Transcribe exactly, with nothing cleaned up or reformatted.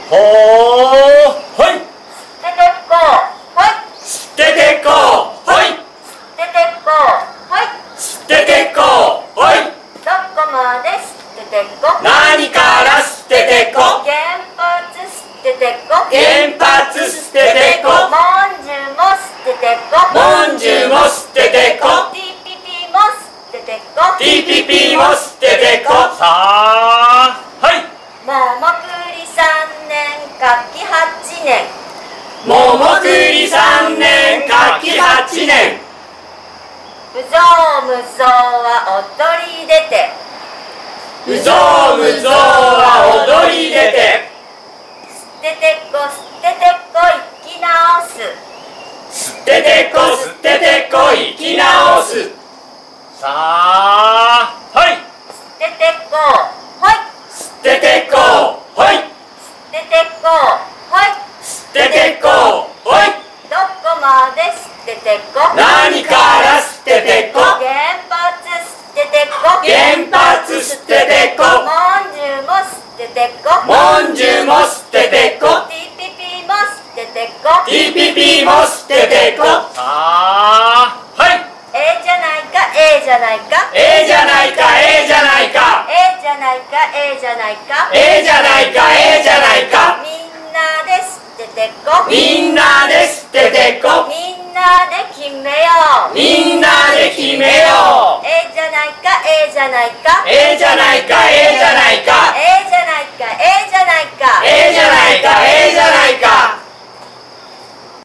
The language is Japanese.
ほーほい捨ててこほい捨ててこほい捨ててこほい捨ててこほいどこまで捨ててこ何から捨ててこ原発捨ててこ原発捨ててこもんじゅうも捨ててこもんじゅうも捨ててこティーピーピー も捨ててこティーピーピー も捨ててこさあはい桃栗さんねんかきはちねん桃栗さんねんかきはちねん無造無造は踊り出て無造無造は踊り出て捨ててこ捨ててこ生き直す捨ててこ捨ててこ生き直すさあはい捨ててこほい捨ててこほい捨ててこほい捨ててこほいどこまで捨ててこ何から捨ててこ原発捨ててこ原発捨ててこもんじゅうも捨ててこもんじゅうも捨ててこティーピーピー も捨ててこティーピーピー も捨ててこさあはいええじゃないかええじゃないかええじゃないかええじゃないかええじゃないかええじゃないかええじゃないかええじゃないかみんなで捨ててこみんなで捨ててこみんなで決めようみんなで決めようええじゃないかええじゃないかええじゃないかええじゃ